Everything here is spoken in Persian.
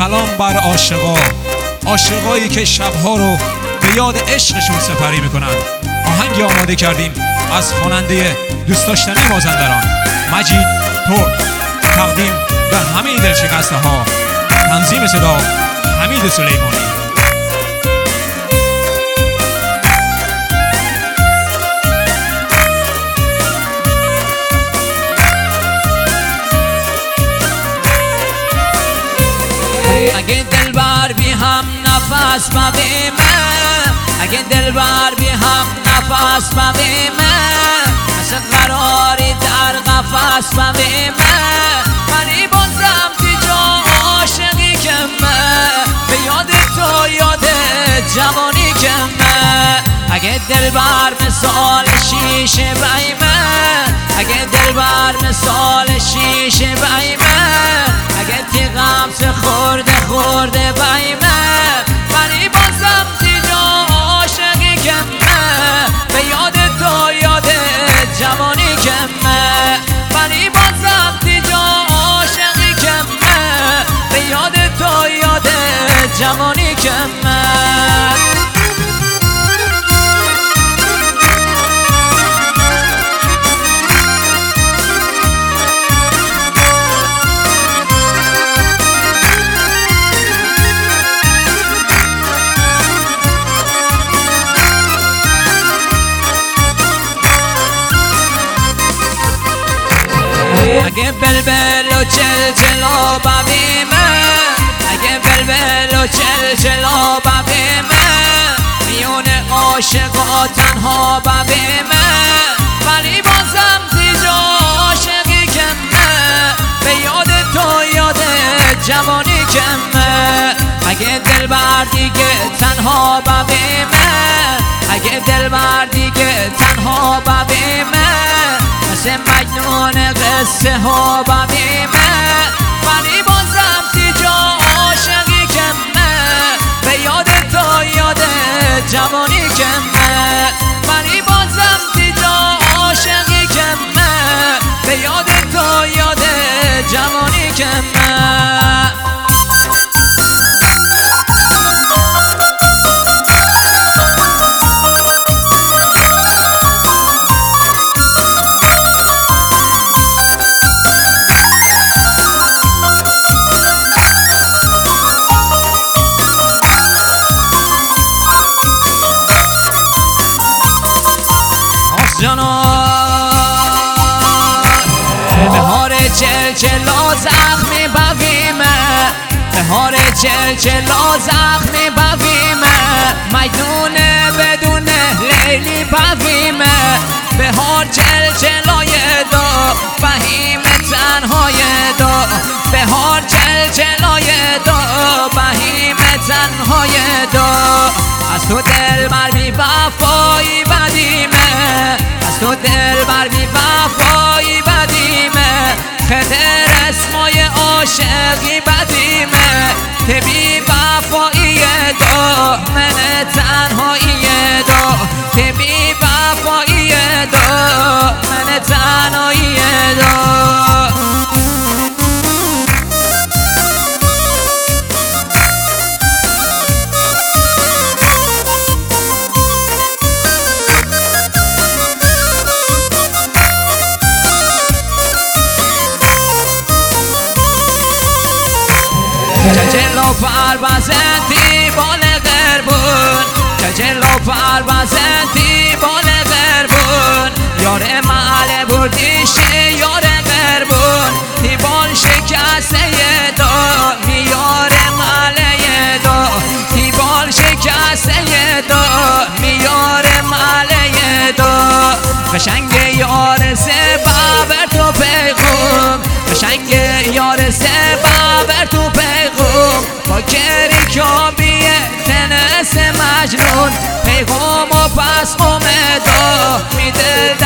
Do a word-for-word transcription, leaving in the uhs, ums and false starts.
سلام بر عاشقا، عاشقایی که شبها رو به یاد عشقشون سپری میکنن. آهنگی آماده کردیم از خواننده دوست داشتنی مازندران مجید ترک، تقدیم به همه دلشکسته ها. تنظیم صدا حمید سلیمانی. اگه دلبر بی هم نفس ببیمه، اگه دلبر بی هم نفس ببیمه، مثل قراری در قفس ببیمه، منی بازم تی جا عاشقی کمه، به یاد تو یاد جوانی کمه. اگه دلبر مثال شیشه بیمه، اگه دلبر مثال شیشه بیمه، اگه تی غمز خورده خورده بیمه، منی بازم تی جا عاشقی کمه، به یاد تو یاد جوانی کمه، منی بازم تی جا عاشقی کمه، به یاد تو یاد جوانی کمه. اگه بلبل و چلچلا ببیمه، اگه بلبل و چلچلا ببیمه، میون عاشقا تنها ببیمه، ولی بازم تی جا عاشقی کمه، به یاد تو یاد جوانی کمه. اگه دلبر دیگه تنها ببیمه، اگه دلبر دیگه تنها ببیمه، مثل مجنون قصه ها ببیمه، ولی بازم تی جا عاشقی کمه، به یاد تو یاد جوانی کمه، ولی بازم تی جا عاشقی کمه، به یاد تو یاد جوانی کمه. بهار چلچلا زخمی ببیمه، بهار چلچلا زخمی ببیمه، مجنون بدون لیلی ببیمه، بهار چلچلای دو بهیم تنهای دو، بهار چلچلای دو بهیم تنهای دو. از تو دل بر بی وفایی بدیمه، از تو دل بر بی وفایی بدیمه، خدر اسمای عاشقی بدیمه، که بی وفایی دو من تنهایی دو، که بی وفایی دو من تنهایی دو. چلچلا پروازتی بال قربون، چلچلا پروازتی بال قربون، یار محل بردیشه یار قربون، تی بال شکسته دو میار محله دو، تی بال شکسته دو میار محله دو. قشنگ یار زبا بر تو پیغوم، قشنگ یار زبا بر تو پیغوم، با گری کابیه تنس مجنون، پیغوم و پس اومدو میده